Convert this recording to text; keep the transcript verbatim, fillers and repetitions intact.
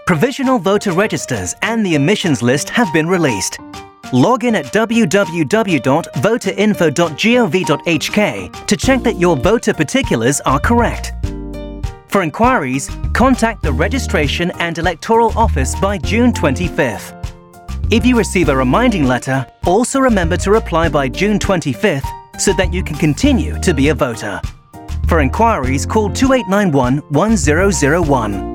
Provisional voter registers and the emissions list have been released. Log in at w w w dot voter info dot gov dot h k to check that your voter particulars are correct. For inquiries, contact the Registration and Electoral Office by June twenty-fifth. If you receive a reminding letter, also remember to reply by June twenty-fifth so that you can continue to be a voter. For inquiries, call two eight nine one, one zero zero one.